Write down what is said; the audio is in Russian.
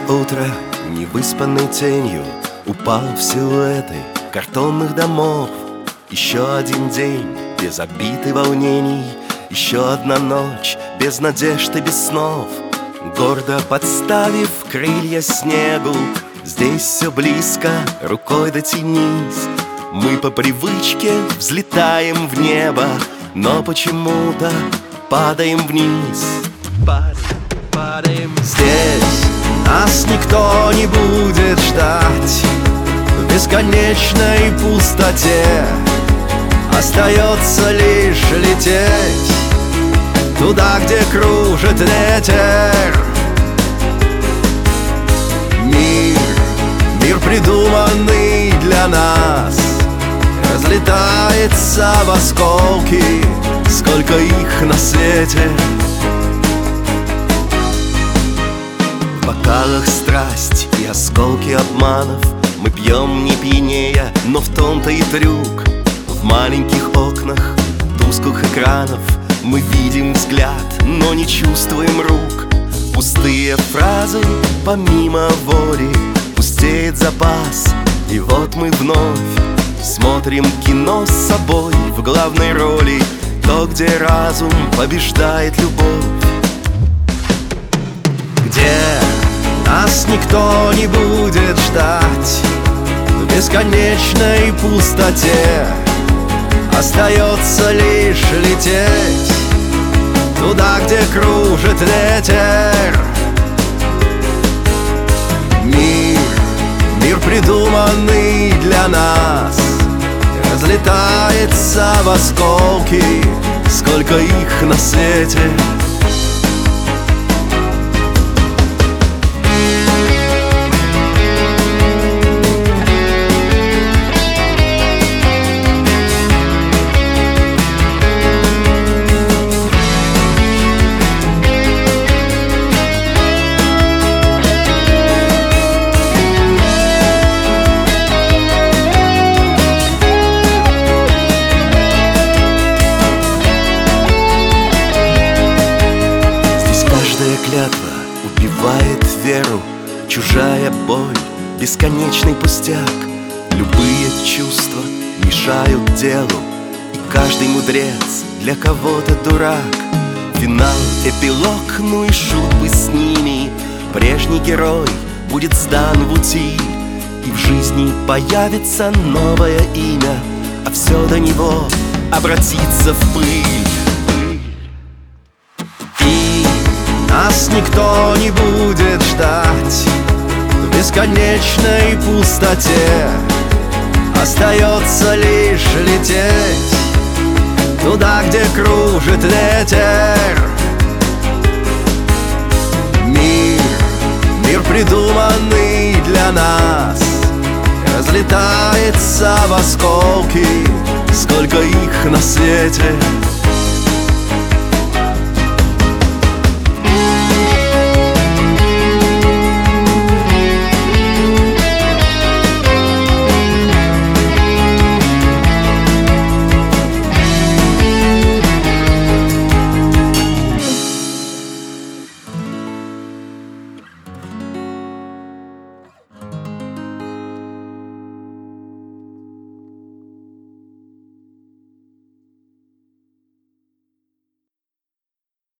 утро невыспанной тенью упал в силуэты картонных домов. Еще один день без обид и волнений, еще одна ночь без надежд и без снов. Гордо подставив крылья снегу, здесь все близко, рукой дотянись. Мы по привычке взлетаем в небо, но почему-то падаем вниз. Падаем. Здесь нас никто не будет ждать. В бесконечной пустоте остается лишь лететь туда, где кружит ветер. Мир придуманный для нас разлетается в осколки, сколько их на свете. В бокалах страсть и осколки обманов мы пьем не пьянея, но в том-то и трюк. В маленьких окнах тусклых экранов мы видим взгляд, но не чувствуем рук. Пустые фразы помимо воли, пустеет запас, и вот мы вновь смотрим кино с собой в главной роли, то, где разум побеждает любовь, где нас никто не будет ждать. В бесконечной пустоте остается лишь лететь туда, где кружит ветер. Мир придуманный для нас разлетается в осколки, сколько их на свете. Клятва убивает веру, чужая боль, бесконечный пустяк. Любые чувства мешают делу, и каждый мудрец для кого-то дурак. Финал, эпилог, ну и шут бы с ними. Прежний герой будет сдан в утиль, и в жизни появится новое имя, а все до него обратится в пыль. Нас никто не будет ждать. В бесконечной пустоте остается лишь лететь туда, где кружит ветер. Мир придуманный для нас разлетается в осколки, сколько их на свете.